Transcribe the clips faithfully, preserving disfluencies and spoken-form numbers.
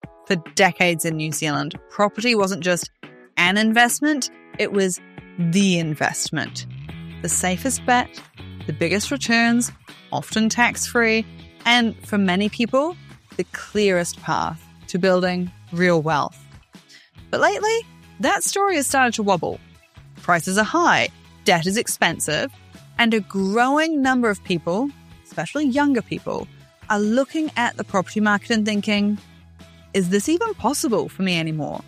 For decades in New Zealand, property wasn't just an investment, it was the investment. The safest bet, the biggest returns, often tax-free, and for many people, the clearest path to building real wealth. But lately, that story has started to wobble. Prices are high, debt is expensive, and a growing number of people, especially younger people, are looking at the property market and thinking, is this even possible for me anymore?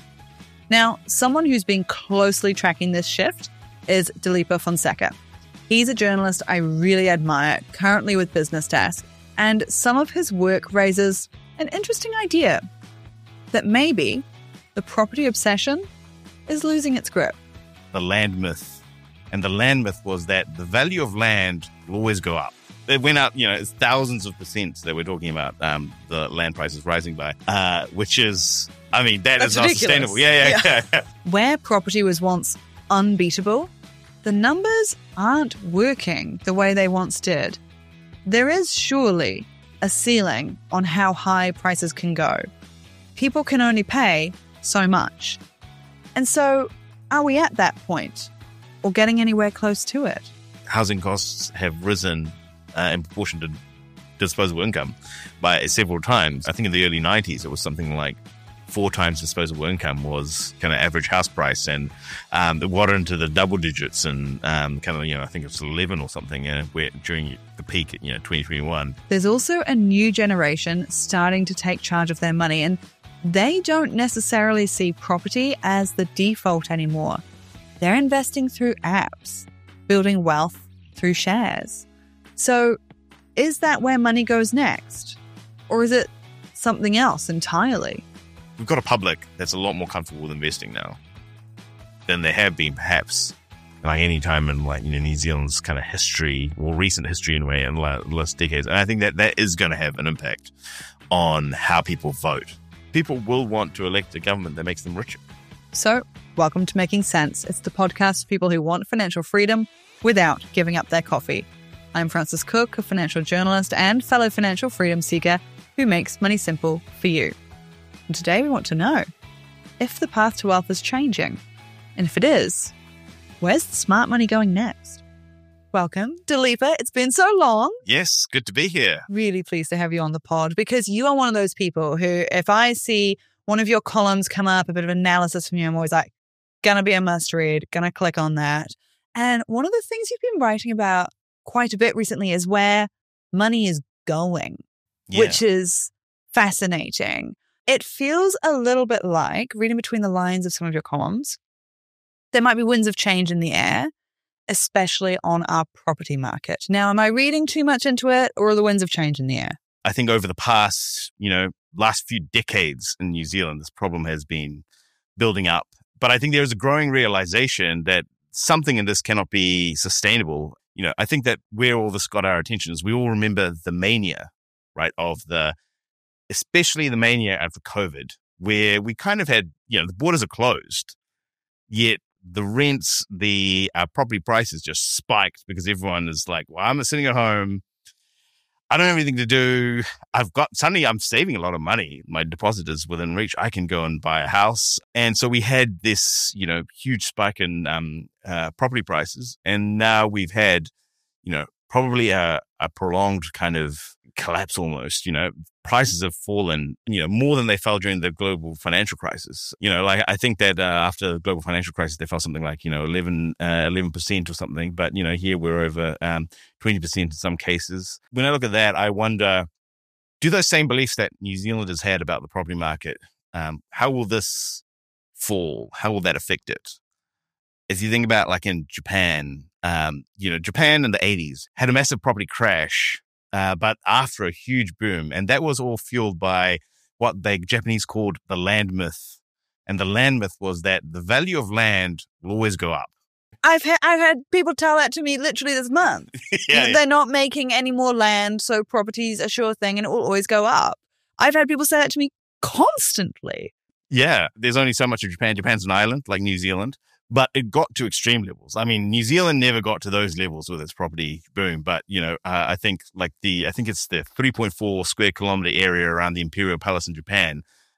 Now, someone who's been closely tracking this shift is Dileepa Fonseca. He's a journalist I really admire, currently with Business Desk, and some of his work raises an interesting idea that maybe the property obsession is losing its grip. The land myth. And the land myth was that the value of land will always go up. It went up, you know, it's thousands of percents that we're talking about, um, the land prices rising by, uh, which is, I mean, that That's is not ridiculous. sustainable. Yeah, yeah, Yeah. yeah. Where property was once unbeatable, the numbers aren't working the way they once did. There is surely a ceiling on how high prices can go. People can only pay so much. And so, are we at that point or getting anywhere close to it? Housing costs have risen uh, in proportion to disposable income by several times. I think in the early nineties, it was something like four times disposable income was kind of average house price, and um, it got into the double digits, and um, kind of, you know, I think it was eleven or something uh, where, during the peak, you know, twenty twenty-one. There's also a new generation starting to take charge of their money, and they don't necessarily see property as the default anymore. They're investing through apps, building wealth through shares. So is that where money goes next? Or is it something else entirely? We've got a public that's a lot more comfortable with investing now than they have been, perhaps, like any time in, like, you know, New Zealand's kind of history, or recent history anyway, in the last decades. And I think that that is going to have an impact on how people vote. People will want to elect a government that makes them richer. So, welcome to Making Sense. It's the podcast for people who want financial freedom without giving up their coffee. I'm Frances Cook, a financial journalist and fellow financial freedom seeker who makes money simple for you. And today we want to know if the path to wealth is changing. And if it is, where's the smart money going next? Welcome, Dileepa. It's been so long. Yes, good to be here. Really pleased to have you on the pod, because you are one of those people who, if I see one of your columns come up, a bit of analysis from you, I'm always like, gonna be a must read, gonna click on that. And one of the things you've been writing about quite a bit recently is where money is going, Yeah. which is fascinating. It feels a little bit like, reading between the lines of some of your columns, there might be winds of change in the air, especially on our property market. Now, am I reading too much into it, or are the winds of change in the air? I think over the past, you know, last few decades in New Zealand, this problem has been building up. But I think there's a growing realization that something in this cannot be sustainable. You know, I think that where all this got our attention is we all remember the mania, right, of the, especially the mania after COVID, where we kind of had, you know, the borders are closed, yet the rents, the uh, property prices just spiked because everyone is like, well, I'm sitting at home. I don't have anything to do. I've got, suddenly I'm saving a lot of money. My deposit is within reach. I can go and buy a house. And so we had this, you know, huge spike in um, uh, property prices. And now we've had, you know, probably a, a prolonged kind of collapse almost. You know, prices have fallen, you know, more than they fell during the global financial crisis. You know, like I think that uh, after the global financial crisis, they fell something like, you know, eleven, uh, eleven percent or something. But, you know, here we're over um, twenty percent in some cases. When I look at that, I wonder, do those same beliefs that New Zealanders had about the property market, um, how will this fall? How will that affect it? If you think about like in Japan, um, you know, Japan in the eighties had a massive property crash, uh, but after a huge boom. And that was all fueled by what the Japanese called the land myth. And the land myth was that the value of land will always go up. I've had I've had people tell that to me literally this month. yeah, They're yeah. not making any more land, so property's a sure thing and it will always go up. I've had people say that to me constantly. Yeah, there's only so much of Japan. Japan's an island like New Zealand, but it got to extreme levels. I mean, New Zealand never got to those levels with its property boom, but, you know, uh, I think like the, I think it's the three point four square kilometer area around the Imperial Palace in Japan.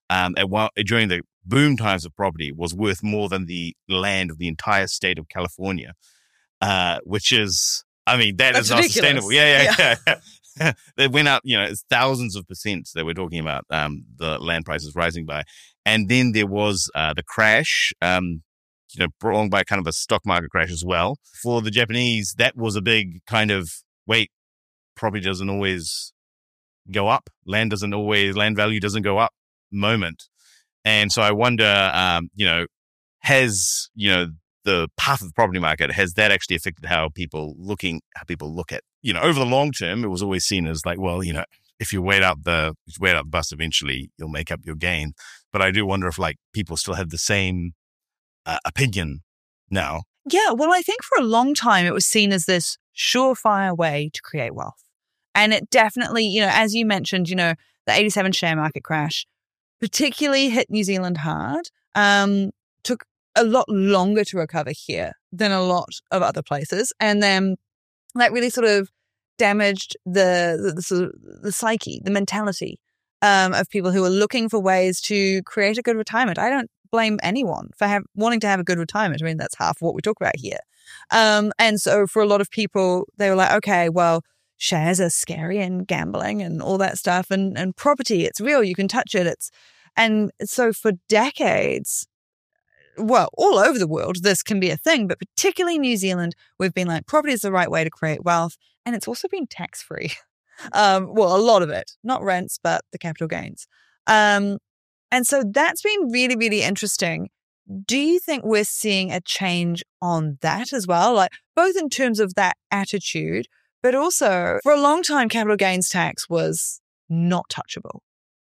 um, at one, during the boom times of property was worth more than the land of the entire state of California, uh, which is, I mean, that That's is not ridiculous. sustainable. Yeah, yeah, Yeah. yeah. yeah. They went up, you know, it's thousands of percent that we're talking about, um, the land prices rising by. And then there was uh, the crash, um, you know, brought along by kind of a stock market crash as well. For the Japanese, that was a big kind of, wait, property doesn't always go up. Land doesn't always, land value doesn't go up moment. And so I wonder, um, you know, has, you know, the path of the property market, has that actually affected how people looking, how people look at, you know, over the long term, it was always seen as like, well, you know, if you wait out the, if you wait out the bus, eventually you'll make up your gain. But I do wonder if like people still have the same uh, opinion now. Yeah, well, I think for a long time it was seen as this surefire way to create wealth. And it definitely, you know, as you mentioned, you know, the eighty-seven share market crash particularly hit New Zealand hard, um, took a lot longer to recover here than a lot of other places. And then that really sort of damaged the the, the, sort of, the psyche, the mentality um, of people who are looking for ways to create a good retirement. I don't blame anyone for have, wanting to have a good retirement. I mean, that's half of what we talk about here. Um, and so for a lot of people, they were like, okay, well, shares are scary and gambling and all that stuff. And, and property, it's real. You can touch it. It's And so for decades, well, all over the world, this can be a thing, but particularly New Zealand, we've been like, property is the right way to create wealth. And it's also been tax-free. Um, well, a lot of it, not rents, but the capital gains. Um, and so that's been really, really interesting. Do you think we're seeing a change on that as well? Like both in terms of that attitude, but also for a long time, capital gains tax was not touchable.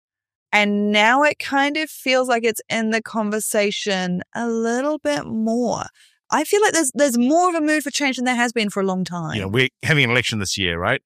And now it kind of feels like it's in the conversation a little bit more. I feel like there's there's more of a mood for change than there has been for a long time. You know, we're having an election this year, right?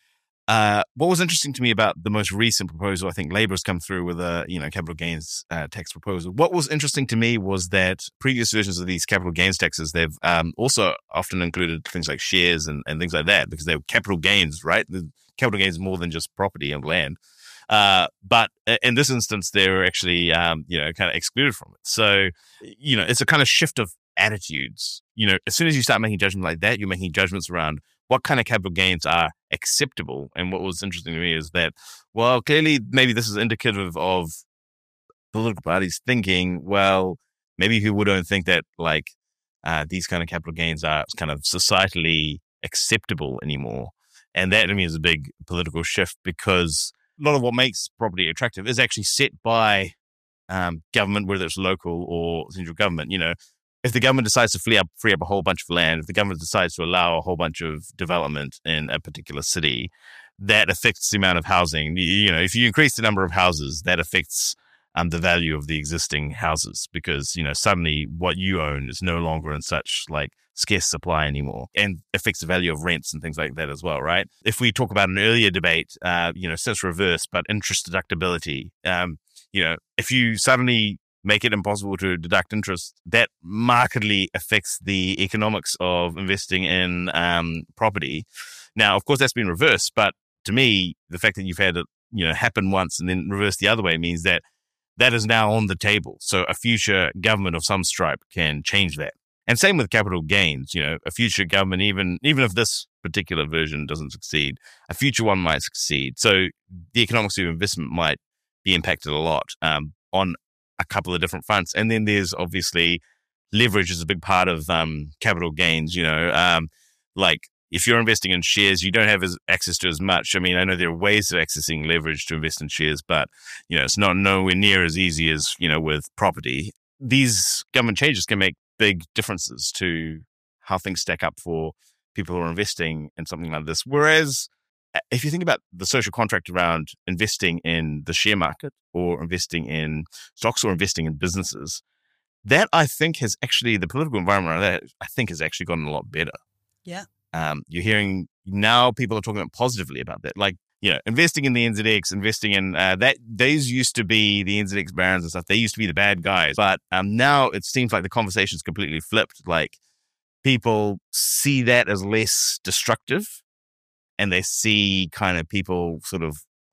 Uh, what was interesting to me about the most recent proposal, I think Labour's come through with a, you know, capital gains uh, tax proposal. What was interesting to me was that previous versions of these capital gains taxes, they've um, also often included things like shares and, and things like that because they're capital gains, right? The capital gains more than just property and land. Uh, but in this instance, they're actually, um, you know, kind of excluded from it. So, you know, it's a kind of shift of attitudes. You know, as soon as you start making judgments like that, you're making judgments around what kind of capital gains are acceptable. And what was interesting to me is that, well, clearly, maybe this is indicative of political parties thinking, well, maybe people don't think that like uh, these kind of capital gains are kind of societally acceptable anymore. And that to me is a big political shift because a lot of what makes property attractive is actually set by um, government, whether it's local or central government. You know, if the government decides to free up, free up a whole bunch of land, if the government decides to allow a whole bunch of development in a particular city, that affects the amount of housing. You, you know, if you increase the number of houses, that affects um, the value of the existing houses because, you know, suddenly what you own is no longer in such like scarce supply anymore and affects the value of rents and things like that as well, right? If we talk about an earlier debate, uh, you know, since reverse, but interest deductibility, um, you know, if you suddenly make it impossible to deduct interest, that markedly affects the economics of investing in um, property. Now, of course, that's been reversed, but to me, the fact that you've had it, you know, happen once and then reverse the other way means that that is now on the table. So a future government of some stripe can change that. And same with capital gains, you know, a future government, even even if this particular version doesn't succeed, a future one might succeed. So the economics of investment might be impacted a lot um, on a couple of different fronts. And then there's obviously leverage is a big part of um, capital gains, you know, um, like if you're investing in shares, you don't have as, access to as much. I mean, I know there are ways of accessing leverage to invest in shares, but, you know, it's not nowhere near as easy as, you know, with property. These government changes can make big differences to how things stack up for people who are investing in something like this. Whereas if you think about the social contract around investing in the share market or investing in stocks or investing in businesses, that I think has actually, the political environment around that, I think has actually gotten a lot better. Yeah. Um, you're hearing now people are talking about positively about that. Like, you know, investing in the N Z X, investing in uh, that, those used to be the N Z X barons and stuff. They used to be the bad guys. But um, now it seems like the conversation's completely flipped. Like people see that as less destructive and they see kind of people sort of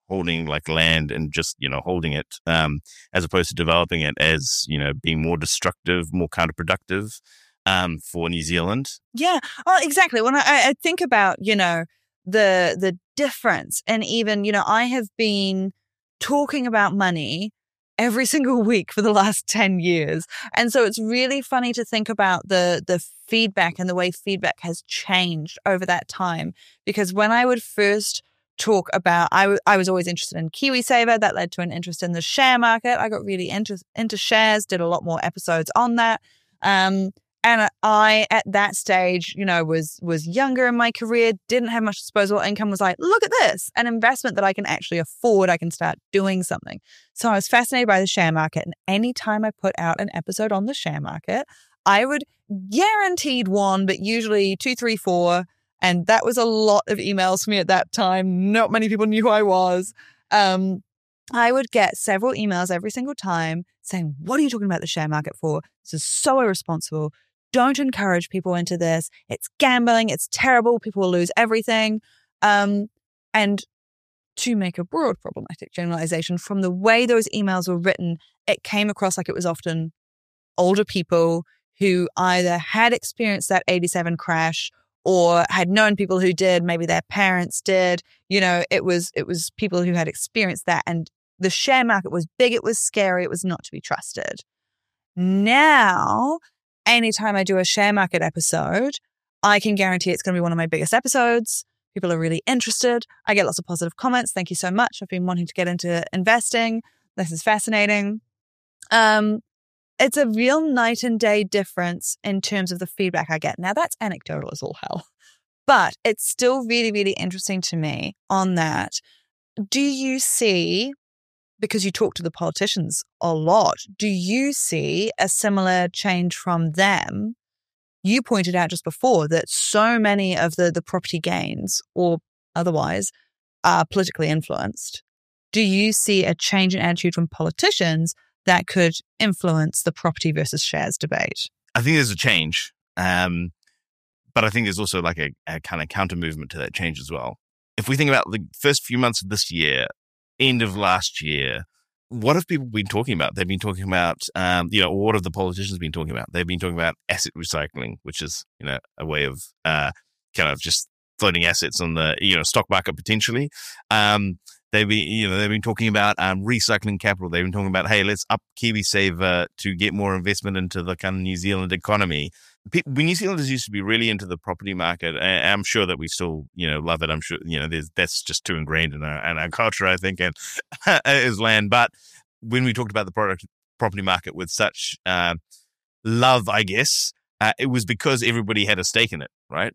holding like land and just, you know, holding it, um, as opposed to developing it as, you know, being more destructive, more counterproductive, um, for New Zealand. Yeah, well, exactly. When I, I think about, you know, the the difference, and even, you know, I have been talking about money every single week for the last ten years. And so it's really funny to think about the the feedback and the way feedback has changed over that time. Because when I would first talk about, I, w- I was always interested in KiwiSaver. That led to an interest in the share market. I got really into, into shares, did a lot more episodes on that. Um, and I, at that stage, you know, was was younger in my career, didn't have much disposable income, was like, look at this, an investment that I can actually afford. I can start doing something. So I was fascinated by the share market. And anytime I put out an episode on the share market, I would guaranteed one, but usually two, three, four. And that was a lot of emails for me at that time. Not many people knew who I was. Um, I would get several emails every single time saying, what are you talking about the share market for? This is so irresponsible. Don't encourage people into this. It's gambling. It's terrible. People will lose everything. Um, and to make a broad problematic generalization, from the way those emails were written, it came across like it was often older people who either had experienced that eighty-seven crash or had known people who did, maybe their parents did. You know, it was it was people who had experienced that. And the share market was big, it was scary, it was not to be trusted. Now, anytime I do a share market episode, I can guarantee it's going to be one of my biggest episodes. People are really interested. I get lots of positive comments. Thank you so much. I've been wanting to get into investing. This is fascinating. Um, it's a real night and day difference in terms of the feedback I get. Now, that's anecdotal as all hell, but it's still really, really interesting to me on that. Do you see, because you talk to the politicians a lot, do you see a similar change from them? You pointed out just before that so many of the, the property gains or otherwise are politically influenced. Do you see a change in attitude from politicians that could influence the property versus shares debate? I think there's a change, um, but I think there's also like a, a kind of counter movement to that change as well. If we think about the first few months of this year, end of last year, what have people been talking about? They've been talking about, um, you know, what have the politicians been talking about? They've been talking about asset recycling, which is, you know, a way of uh, kind of just floating assets on the, you know, stock market potentially. Um, they've been, you know, they've been talking about um, recycling capital. They've been talking about, hey, let's up KiwiSaver to get more investment into the kind of New Zealand economy. People, New Zealanders used to be really into the property market, and I'm sure that we still, you know, love it. I'm sure, you know, there's, that's just too ingrained in our, in our culture, I think, and is land. But when we talked about the product, property market with such uh, love, I guess, uh, it was because everybody had a stake in it, right?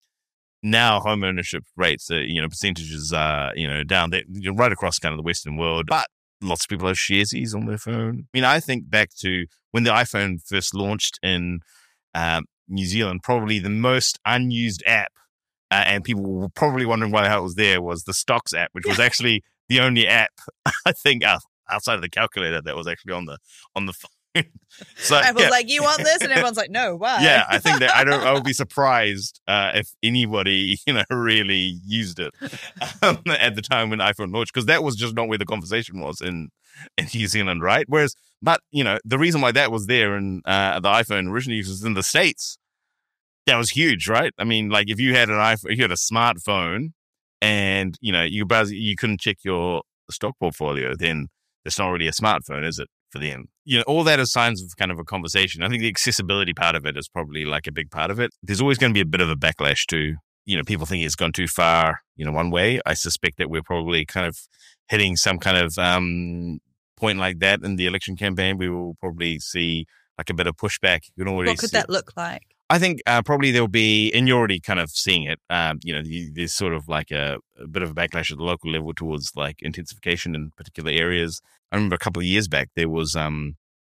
Now, home ownership rates, uh, you know, percentages are, you know, down there, you know, right across kind of the Western world, but lots of people have Sharesies on their phone. I mean, I think back to when the iPhone first launched in um, New Zealand, probably the most unused app, uh, and people were probably wondering why the hell it was there, was the Stocks app, which was actually the only app, I think, uh, outside of the calculator that was actually on the on the phone. So Apple's yeah. like, you want this? And everyone's like, no, why? Yeah, I think that I don't. I would be surprised uh, if anybody, you know, really used it um, at the time when iPhone launched, because that was just not where the conversation was in in New Zealand, right? Whereas, but you know, the reason why that was there and uh, the iPhone originally was in the States, that was huge, right? I mean, like if you had an iPhone, you had a smartphone, and you know, you browse, you couldn't check your stock portfolio, then it's not really a smartphone, is it? For them, you know, all that is signs of kind of a conversation. I think the accessibility part of it is probably like a big part of it. There's always going to be a bit of a backlash to, you know, people thinking it's gone too far, you know, one way. I suspect that we're probably kind of hitting some kind of um, point like that in the election campaign. We will probably see like a bit of pushback. You can already What could see that look like? I think uh, probably there'll be, and you're already kind of seeing it, um, you know, you, there's sort of like a, a bit of a backlash at the local level towards like intensification in particular areas. I remember a couple of years back, there was, um,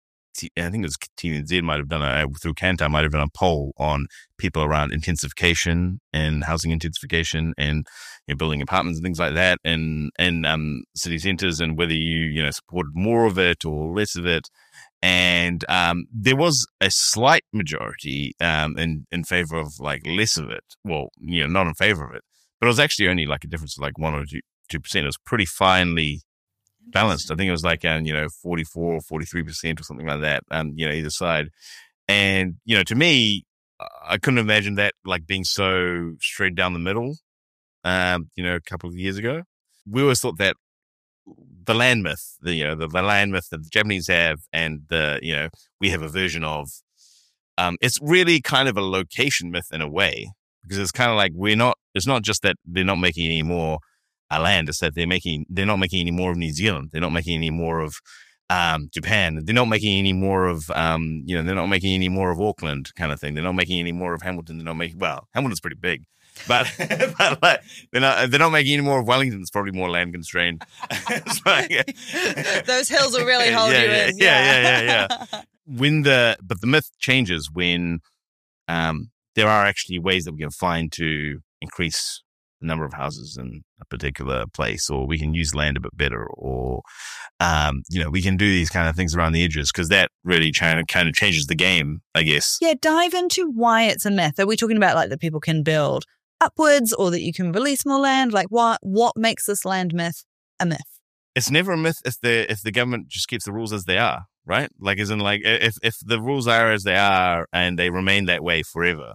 I think it was T V N Z might have done a, through Kantar might have done a poll on people around intensification and housing intensification and, you know, building apartments and things like that and, and um, city centres, and whether you, you know, supported more of it or less of it. And um, there was a slight majority um, in, in favor of like less of it. Well, you know, not in favor of it, but it was actually only like a difference of like one or two, two percent. It was pretty finely balanced. I think it was like, um, you know, forty-four or forty-three percent or something like that, um, you know, either side. And, you know, to me, I couldn't imagine that like being so straight down the middle, um, you know, a couple of years ago. We always thought that the land myth, the, you know, the, the land myth that the Japanese have and the, you know, we have a version of, um, it's really kind of a location myth in a way, because it's kind of like we're not, it's not just that they're not making any more uh, land, it's that they're making, they're not making any more of New Zealand. They're not making any more of um, Japan. They're not making any more of, um, you know, they're not making any more of Auckland kind of thing. They're not making any more of Hamilton. They're not making, well, Hamilton's pretty big. But, but like, they're not they're not making any more of Wellington. It's probably more land constrained. Like, those hills will really hold yeah, you yeah, in. Yeah, yeah, yeah, yeah. yeah. When the but the myth changes when um, there are actually ways that we can find to increase the number of houses in a particular place, or we can use land a bit better, or um, you know, we can do these kind of things around the edges, because that really kind of kind of changes the game, I guess. Yeah, dive into why it's a myth. Are we talking about like that people can build upwards, or that you can release more land? Like what what makes this land myth a myth? It's never a myth if the if the government just keeps the rules as they are, right? Like, as in, like, if if the rules are as they are and they remain that way forever,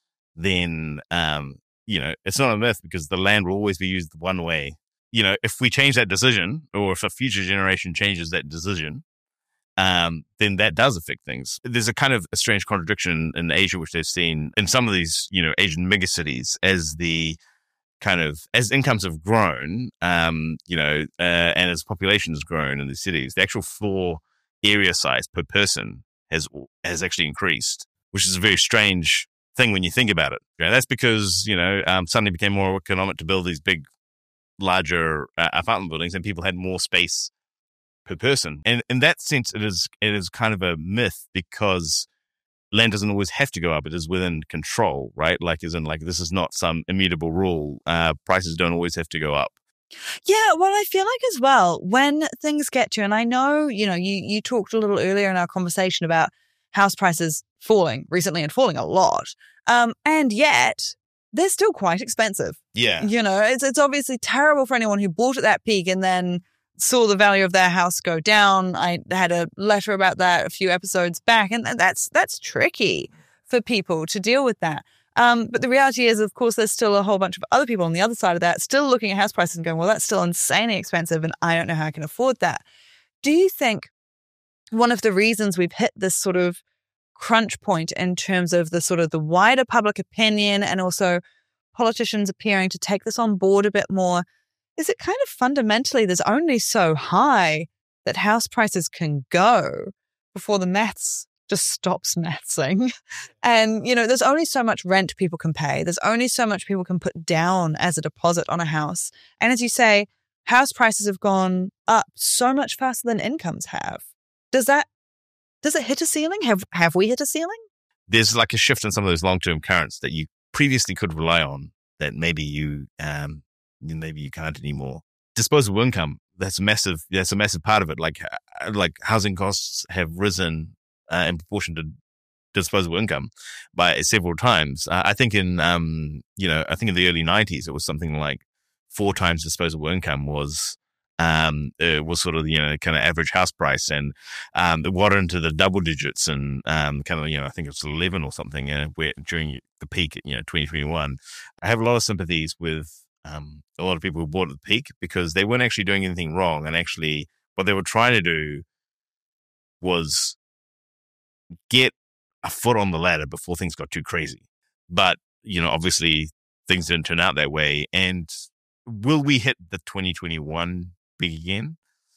then um, you know, it's not a myth, because the land will always be used one way. You know, if we change that decision, or if a future generation changes that decision, um, then that does affect things. There's a kind of a strange contradiction in Asia, which they've seen in some of these, you know, Asian megacities, as the kind of, as incomes have grown, um, you know, uh, and as population has grown in the cities, the actual floor area size per person has has actually increased, which is a very strange thing when you think about it. You know, that's because, you know, um, suddenly became more economic to build these big, larger uh, apartment buildings, and people had more space per person. And in that sense, it is it is kind of a myth, because land doesn't always have to go up. It is within control, right? Like, as in, like, this is not some immutable rule. Uh, prices don't always have to go up. Yeah, well, I feel like as well, when things get to, and I know, you know, you, you talked a little earlier in our conversation about house prices falling recently, and falling a lot. Um, and yet they're still quite expensive. Yeah. You know, it's it's obviously terrible for anyone who bought at that peak and then saw the value of their house go down. I had a letter about that a few episodes back, and that's that's tricky for people to deal with that. Um, but the reality is, of course, there's still a whole bunch of other people on the other side of that still looking at house prices and going, well, that's still insanely expensive, and I don't know how I can afford that. Do you think one of the reasons we've hit this sort of crunch point in terms of the sort of the wider public opinion, and also politicians appearing to take this on board a bit more, is it kind of fundamentally there's only so high that house prices can go before the maths just stops mathsing? And, you know, there's only so much rent people can pay. There's only so much people can put down as a deposit on a house. And as you say, house prices have gone up so much faster than incomes have. Does that, does it hit a ceiling? Have have we hit a ceiling? There's like a shift in some of those long-term currents that you previously could rely on that maybe you, um, maybe you can't anymore. Disposable income, that's massive. That's a massive part of it. Like, like housing costs have risen uh, in proportion to disposable income by several times. Uh, I think in, um, you know, I think in the early nineties, it was something like four times disposable income was, um, it was sort of, you know, kind of average house price, and um, it got into the double digits, and um, kind of, you know, I think it was eleven or something uh, where, during the peak, you know, twenty twenty-one. I have a lot of sympathies with um, a lot of people who bought at the peak, because they weren't actually doing anything wrong, and actually what they were trying to do was get a foot on the ladder before things got too crazy. But, you know, obviously things didn't turn out that way. And will we hit the twenty twenty-one big again?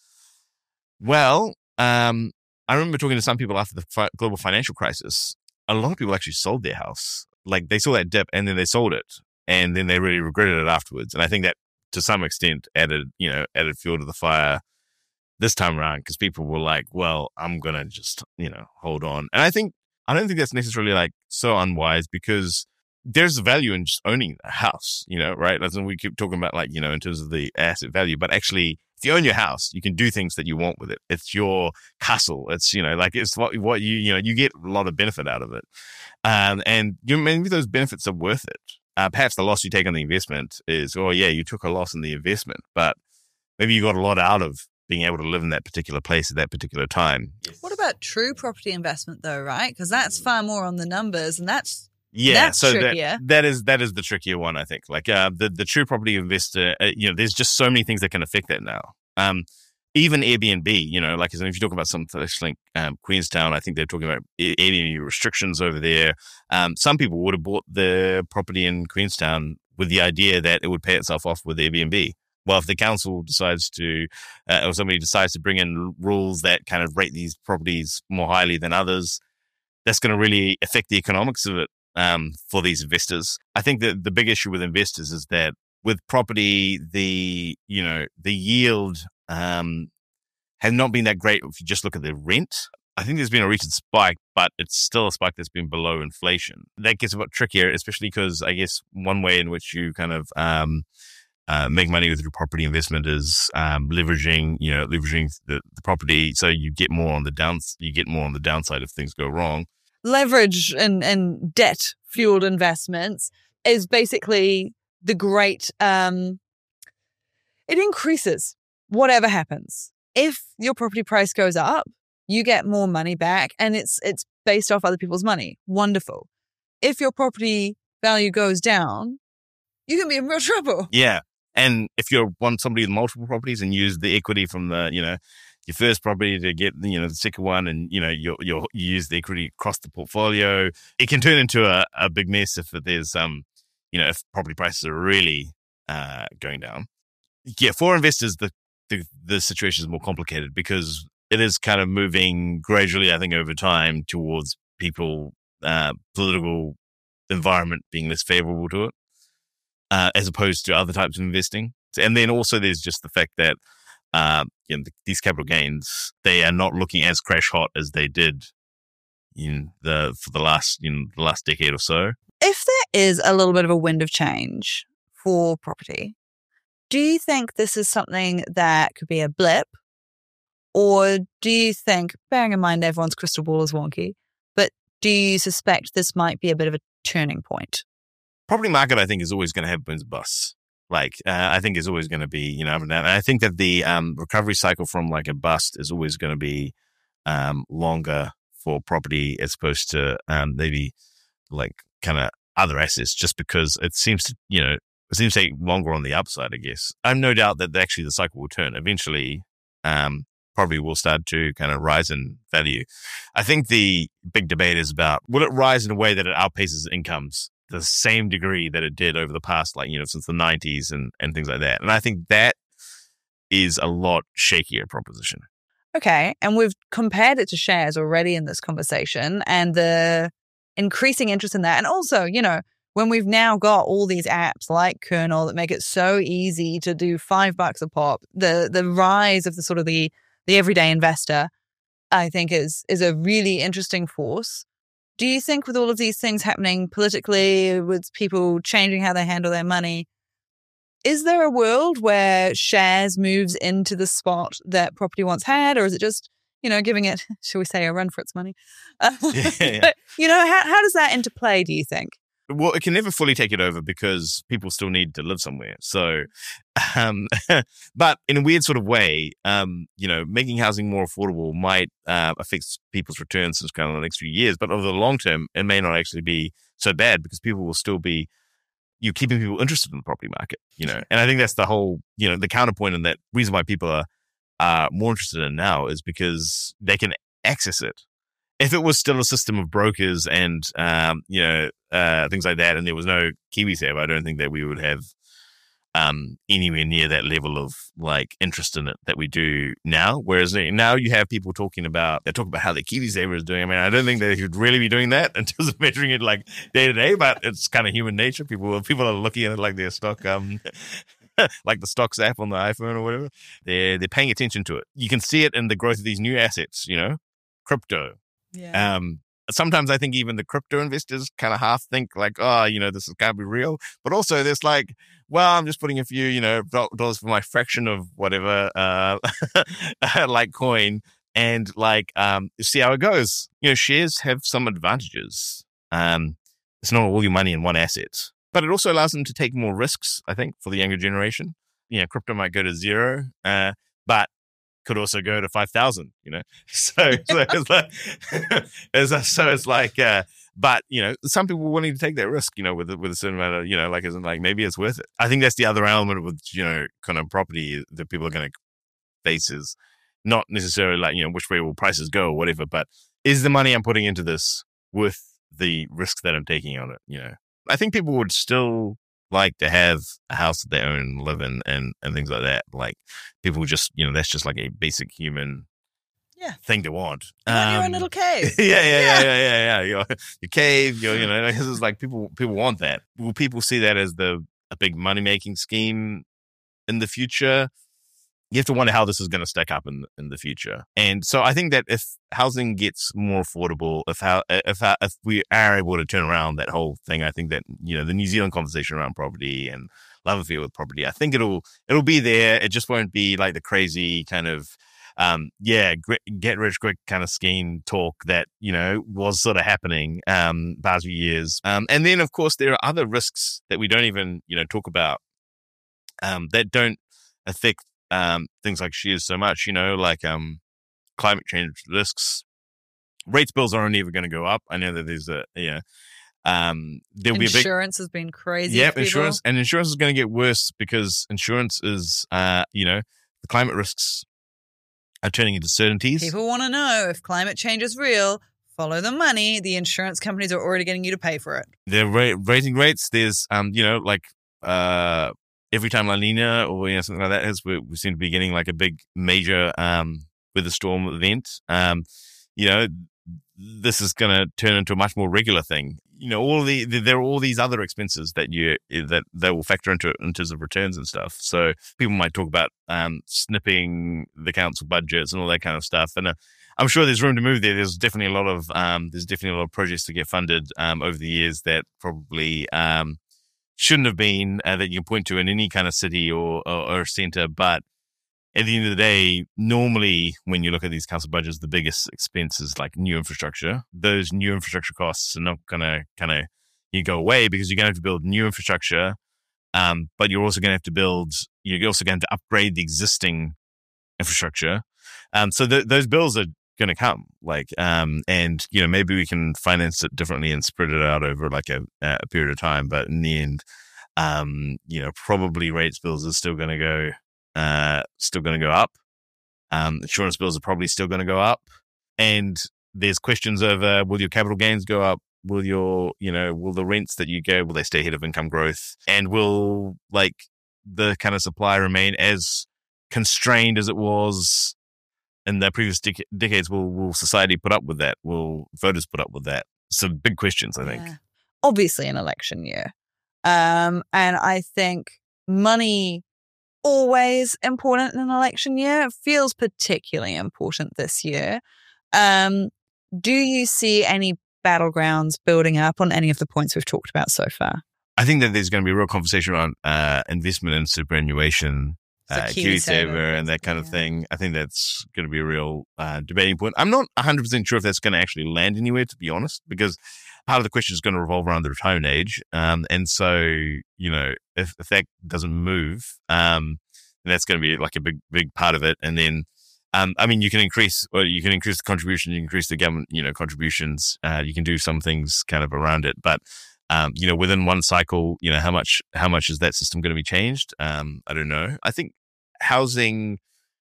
Well, um, I remember talking to some people after the fi- global financial crisis. A lot of people actually sold their house. Like, they saw that dip and then they sold it, and then they really regretted it afterwards. And I think that to some extent added, you know, added fuel to the fire this time around, because people were like, well, I'm going to just, you know, hold on. And I think, I don't think that's necessarily like so unwise, because there's value in just owning a house, you know, right? As in, we keep talking about, like, you know, in terms of the asset value, but actually, if you own your house, you can do things that you want with it. It's your castle. It's, you know, like, it's what, what you, you know, you get a lot of benefit out of it. Um, and you, maybe those benefits are worth it. uh, perhaps the loss you take on the investment is, oh yeah, you took a loss in the investment, but maybe you got a lot out of being able to live in that particular place at that particular time. Yes. What about true property investment though, right? Because that's far more on the numbers, and that's yeah, that's so trickier. That, that is that is the trickier one, I think. Like uh, the the true property investor, uh, you know, there's just so many things that can affect that now. Um, even Airbnb, you know, like if you talk about something like um, Queenstown, I think they're talking about Airbnb restrictions over there. Um, some people would have bought the property in Queenstown with the idea that it would pay itself off with Airbnb. Well, if the council decides to, uh, or somebody decides to bring in rules that kind of rate these properties more highly than others, that's going to really affect the economics of it um, for these investors. I think that the big issue with investors is that with property, the you know the yield um, has not been that great if you just look at the rent. I think there's been a recent spike, but it's still a spike that's been below inflation. That gets a bit trickier, especially because I guess one way in which you kind of um, Uh, make money with your property investment is um, leveraging, you know, leveraging the, the property, so you get more on the down, you get more on the downside if things go wrong. Leverage and, and debt fueled investments is basically the great. Um, it increases whatever happens. If your property price goes up, you get more money back, and it's it's based off other people's money. Wonderful. If your property value goes down, you can be in real trouble. Yeah. And if you want somebody with multiple properties and use the equity from the, you know, your first property to get, you know, the second one, and, you know, you you use the equity across the portfolio, it can turn into a, a big mess if there's, um, you know, if property prices are really uh, going down. Yeah, for investors, the, the, the situation is more complicated because it is kind of moving gradually, I think, over time towards people, uh, political environment being less favorable to it. Uh, as opposed to other types of investing. And then also there's just the fact that uh, you know, the, these capital gains, they are not looking as crash hot as they did in the for the last you know, the last decade or so. If there is a little bit of a wind of change for property, do you think this is something that could be a blip? Or do you think, bearing in mind everyone's crystal ball is wonky, but do you suspect this might be a bit of a turning point? Property market, I think, is always going to have booms and busts. Like, uh, I think is always going to be, you know, up and down. And I think that the um, recovery cycle from like a bust is always going to be um, longer for property as opposed to um, maybe like kind of other assets, just because it seems to, you know, it seems to take longer on the upside, I guess. I have no doubt that actually the cycle will turn. Eventually, um, property will start to kind of rise in value. I think the big debate is about, will it rise in a way that it outpaces incomes the same degree that it did over the past, like, you know, since the nineties and, and things like that. And I think that is a lot shakier proposition. Okay. And we've compared it to shares already in this conversation and the increasing interest in that. And also, you know, when we've now got all these apps like Kernel that make it so easy to do five bucks a pop, the the rise of the sort of the, the everyday investor, I think is is a really interesting force. Do you think with all of these things happening politically, with people changing how they handle their money, is there a world where shares moves into the spot that property once had, or is it just, you know, giving it, shall we say, a run for its money? Uh, yeah, yeah. But, you know, how, how does that interplay, do you think? Well, it can never fully take it over because people still need to live somewhere. So, um, but in a weird sort of way, um, you know, making housing more affordable might uh, affect people's returns in kind of the next few years. But over the long term, it may not actually be so bad because people will still be, you know, keeping people interested in the property market, you know. And I think that's the whole, you know, the counterpoint, and that reason why people are uh, more interested in now is because they can access it. If it was still a system of brokers and, um, you know, uh, things like that, and there was no KiwiSaver, I don't think that we would have um, anywhere near that level of like interest in it that we do now. Whereas now you have people talking about, they talk about how the KiwiSaver is doing. I mean, I don't think they should really be doing that in terms of measuring it like day to day, but it's kind of human nature. People, people are looking at it like their stock, um, like the stocks app on the iPhone or whatever. They're, they're paying attention to it. You can see it in the growth of these new assets, you know, crypto. Yeah. Um, sometimes I think even the crypto investors kind of half think like, oh, you know, this is can't be real. But also there's like, well, I'm just putting a few, you know, dollars for my fraction of whatever, uh, like coin, and like, um, see how it goes. You know, shares have some advantages. Um, it's not all your money in one asset. but it also allows them to take more risks, I think, for the younger generation. You know, crypto might go to zero, uh, but could also go to five thousand, you know? So, so it's like, it's a, so it's like, uh, but, you know, some people are willing to take that risk, you know, with, with a certain amount of, you know, like, isn't like, maybe it's worth it. I think that's the other element with, you know, kind of property that people are going to face is not necessarily like, you know, which way will prices go or whatever, but is the money I'm putting into this worth the risk that I'm taking on it, you know? I think people would still like to have a house that they own and live in and, and things like that. Like people just, you know, that's just like a basic human yeah. thing to want. You want um, your own little cave. yeah, yeah, yeah, yeah, yeah, yeah. yeah. Your, your cave, your, you know, this is like people, people want that. Will people see that as the a big money making scheme in the future? You have to wonder how this is going to stack up in in the future. And so I think that if housing gets more affordable, if how if if we are able to turn around that whole thing, I think that, you know, the New Zealand conversation around property and love affair with property, I think it'll it'll be there. It just won't be like the crazy kind of um yeah get rich quick kind of scheme talk that, you know, was sort of happening um past few years. Um and then of course there are other risks that we don't even, you know, talk about um that don't affect Um, things like shares so much, you know, like um, climate change risks. Rates bills aren't even going to go up. I know that there's a, yeah, um, there'll insurance be a big. Insurance has been crazy. Yep, insurance. And insurance is going to get worse because insurance is, uh, you know, the climate risks are turning into certainties. People want to know if climate change is real. Follow the money. The insurance companies are already getting you to pay for it. They're ra- raising rates. There's, um, you know, like, uh, every time La Nina or, you know, something like that is, we, we seem to be getting like a big major um, weather storm event. Um, you know, this is going to turn into a much more regular thing. You know, all the, the there are all these other expenses that you that they will factor into in terms of returns and stuff. So people might talk about um, snipping the council budgets and all that kind of stuff. And uh, I'm sure there's room to move there. There's definitely a lot of um, there's definitely a lot of projects to get funded um, over the years that probably. Um, shouldn't have been uh, that you can point to in any kind of city or, or, or center. But at the end of the day, normally when you look at these council budgets, the biggest expense is like new infrastructure. Those new infrastructure costs are not going to kind of you go away because you're going to have to build new infrastructure. Um, but you're also going to have to build, you're also going to upgrade the existing infrastructure. Um, so th- those bills are going to come, like, um, and, you know, maybe we can finance it differently and spread it out over like a, a period of time. But in the end, um, you know, probably rates bills are still going to go, uh, still going to go up. Um, insurance bills are probably still going to go up. And there's questions over, will your capital gains go up? Will your, you know, will the rents that you get, will they stay ahead of income growth? And will like the kind of supply remain as constrained as it was in the previous dec- decades? Will will society put up with that? Will voters put up with that? Some big questions, I think. Yeah. Obviously an election year. Um, and I think money always important in an election year. It feels particularly important this year. Um, do you see any battlegrounds building up on any of the points we've talked about so far? I think that there's going to be a real conversation around uh, investment and superannuation. Uh, KiwiSaver and that kind of yeah. thing. I think that's going to be a real uh, debating point. I'm not one hundred percent sure if that's going to actually land anywhere, to be honest, because part of the question is going to revolve around the retirement age. Um, and so, you know, if, if that doesn't move, um, then that's going to be like a big, big part of it. And then, um, I mean, you can increase, or you can increase the contribution, you can increase the government, you know, contributions. Uh, you can do some things kind of around it, but Um, you know, within one cycle, you know, how much, how much is that system going to be changed? Um, I don't know. I think housing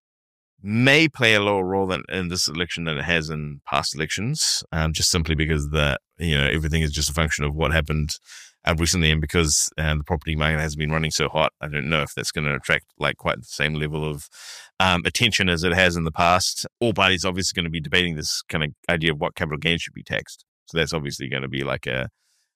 may play a lower role than in this election than it has in past elections, um, just simply because the, you know, everything is just a function of what happened uh, recently, and because um, the property market has been running so hot. I don't know if that's going to attract like quite the same level of um, attention as it has in the past. All parties obviously going to be debating this kind of idea of what capital gains should be taxed. So that's obviously going to be like a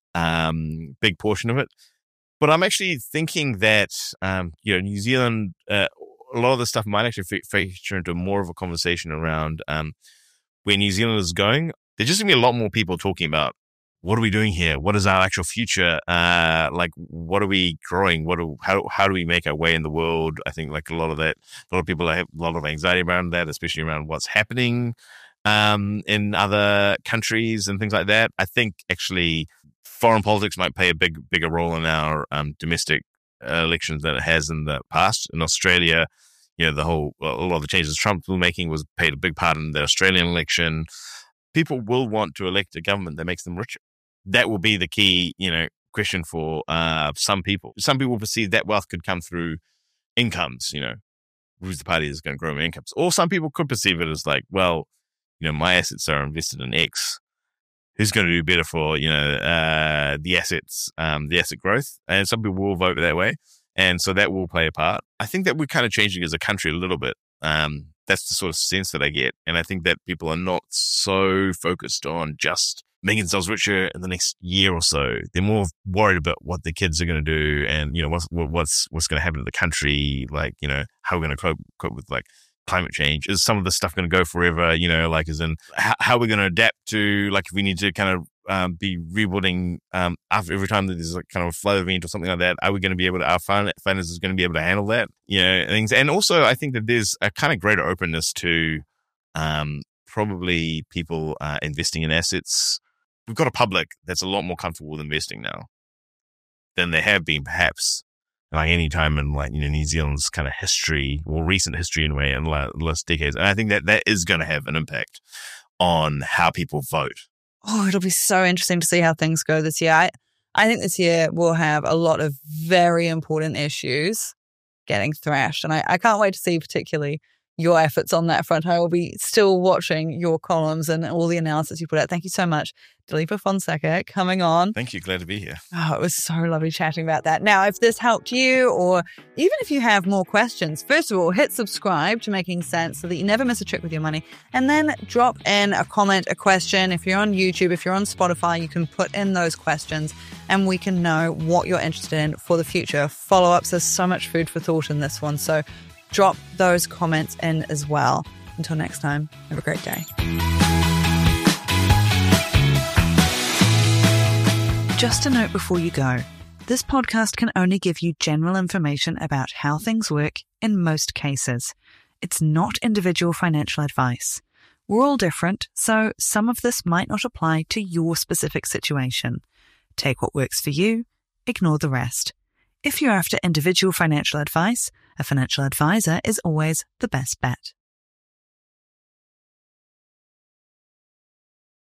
Um, big portion of it. But I'm actually thinking that, um, you know, New Zealand, uh, a lot of the stuff might actually f- feature into more of a conversation around um, where New Zealand is going. There's just going to be a lot more people talking about, what are we doing here? What is our actual future? Uh, like, what are we growing? What do, how, how do we make our way in the world? I think like a lot of that, a lot of people have a lot of anxiety around that, especially around what's happening um, in other countries and things like that. I think actually foreign politics might play a big, bigger role in our um, domestic uh, elections than it has in the past. In Australia, you know, the whole, a lot of the changes Trump was making was played a big part in the Australian election. People will want to elect a government that makes them richer. That will be the key, you know, question for uh, some people. Some people perceive that wealth could come through incomes, you know, who's the party that's going to grow my incomes? Or some people could perceive it as like, well, you know, my assets are invested in X. Who's going to do better for, you know, uh, the assets, um, the asset growth? And some people will vote that way. And so that will play a part. I think that we're kind of changing as a country a little bit. Um, that's the sort of sense that I get. And I think that people are not so focused on just making themselves richer in the next year or so. They're more worried about what their kids are going to do and, you know, what's, what's, what's going to happen to the country. Like, you know, how we're going to cope, cope with like climate change. Is some of this stuff going to go forever? You know, like as in how, how we're going to adapt to, like if we need to kind of um, be rebuilding um, after every time that there's like kind of a flood event or something like that. Are we going to be able to, our finances is going to be able to handle that? You know, things. And also I think that there's a kind of greater openness to um, probably people uh, investing in assets. We've got a public that's a lot more comfortable with investing now than they have been perhaps like any time in like, you know, New Zealand's kind of history or recent history anyway in the last decades. And I think that that is going to have an impact on how people vote. Oh, it'll be so interesting to see how things go this year. I, I think this year we'll have a lot of very important issues getting thrashed. And I, I can't wait to see particularly your efforts on that front. I will be still watching your columns and all the analysis you put out. Thank you so much, Dileepa Fonseka, coming on. Thank you. Glad to be here. Oh, it was so lovely chatting about that. Now, if this helped you, or even if you have more questions, first of all, hit subscribe to Making Sense so that you never miss a trick with your money. And then drop in a comment, a question. If you're on YouTube, if you're on Spotify, you can put in those questions and we can know what you're interested in for the future. Follow-ups, there's so much food for thought in this one. So drop those comments in as well. Until next time, have a great day. Just a note before you go. This podcast can only give you general information about how things work in most cases. It's not individual financial advice. We're all different, so some of this might not apply to your specific situation. Take what works for you, ignore the rest. If you're after individual financial advice, a financial advisor is always the best bet.